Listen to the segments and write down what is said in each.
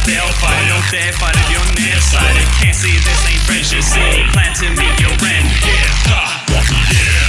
They'll fight, don't dare fight if you're nearsighted. Can't see this ain't friendship city. Plan to meet your end. Yeah.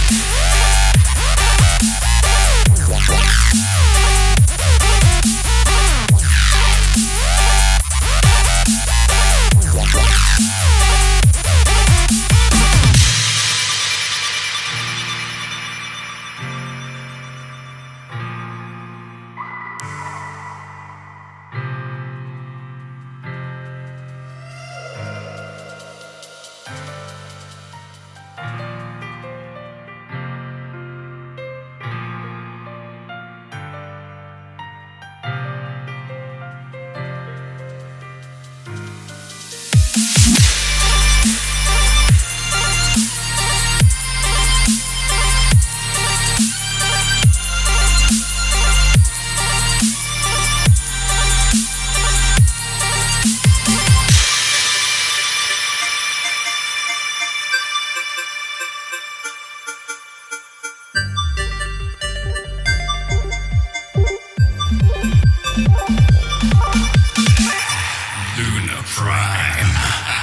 Luna Prime.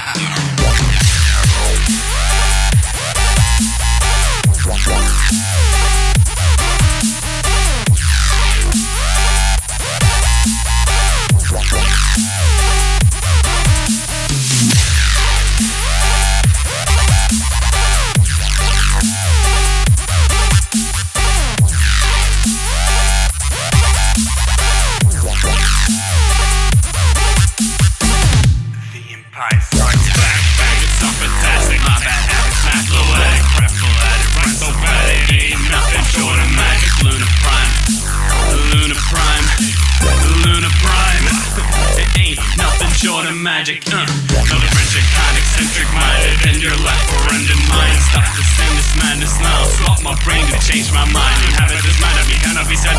Short of magic, another friendship kind, eccentric minded, and your life or ended mine. Stop this madness now, swap my brain to change my mind. Inhabit this mind of me, cannot be